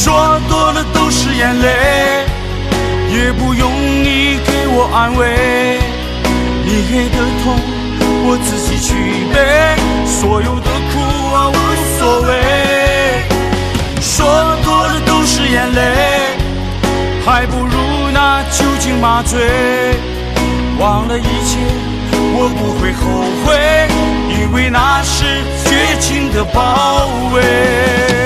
说多了都是眼泪，也不用你给我安慰。你给的痛我自己去背，所有的苦啊无所谓。说多了都是眼泪，还不如拿酒精麻醉。忘了一切我不会后悔，因为那是绝情的包围。